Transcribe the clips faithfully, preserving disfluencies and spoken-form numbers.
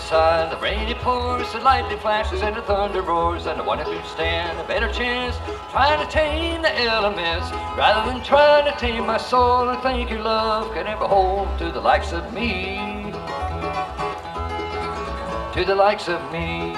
outside, the rain it pours, the lightning flashes and the thunder roars, and I wonder who'd stand a better chance trying to tame the elements rather than trying to tame my soul and think your love can ever hold to the likes of me, to the likes of me.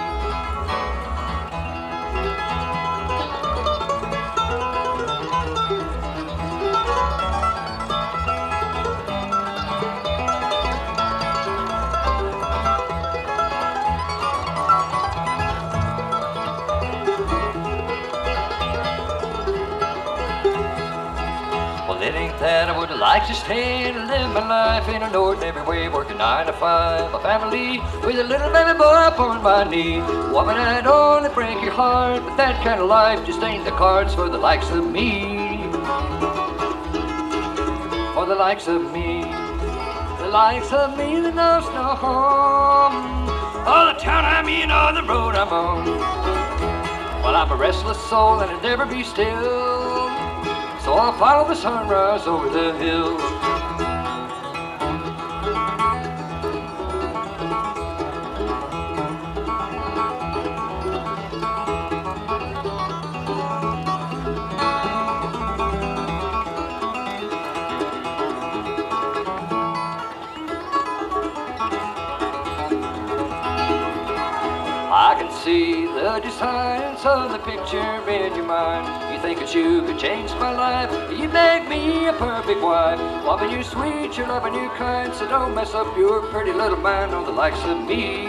Well, it ain't that I would like to stay and live my life in an ordinary way, working nine to five, a family with a little baby boy up on my knee. Woman, I'd only break your heart, but that kind of life just ain't the cards for the likes of me, for the likes of me, the likes of me that knows no home, or the town I'm in or the road I'm on. Well, I'm a restless soul and I'll never be still, so I'll follow the sunrise over the hill. I can see the designs of the picture in your mind. You think that you could change my life, you make me a perfect wife. Woman, you're sweet, you're loving, you're kind, so don't mess up your pretty little mind on the likes of me,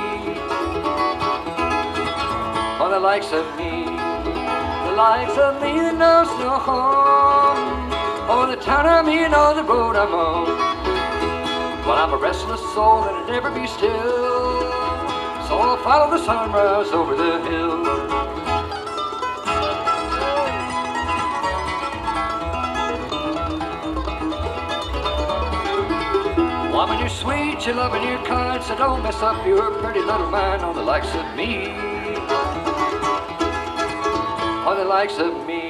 on the likes of me, the likes of me that knows no home, or the town I'm in or the road I'm on. Well, I'm a restless soul and I'll never be still, so I'll follow the sunrise over the hill. Woman, you're sweet, you're loving, you're kind, so don't mess up your pretty little mind on the likes of me, on the likes of me.